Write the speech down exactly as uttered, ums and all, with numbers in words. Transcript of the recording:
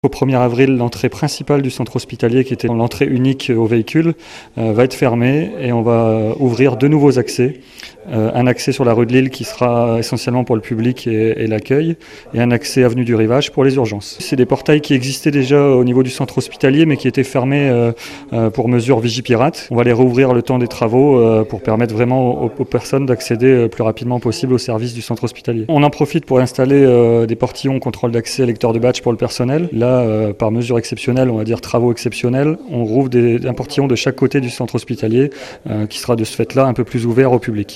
Au premier avril, l'entrée principale du centre hospitalier, qui était l'entrée unique aux véhicules, euh, va être fermée et on va ouvrir deux nouveaux accès. Euh, un accès sur la rue de Lille qui sera essentiellement pour le public et, et l'accueil, et un accès avenue du Rivage pour les urgences. C'est des portails qui existaient déjà au niveau du centre hospitalier mais qui étaient fermés euh, euh, pour mesure Vigipirate. On va les rouvrir le temps des travaux euh, pour permettre vraiment aux, aux personnes d'accéder le plus rapidement possible au service du centre hospitalier. On en profite pour installer euh, des portillons contrôle d'accès lecteur de badge pour le personnel. Là, euh, par mesure exceptionnelle, on va dire travaux exceptionnels, on rouvre des, un portillon de chaque côté du centre hospitalier euh, qui sera de ce fait-là un peu plus ouvert au public.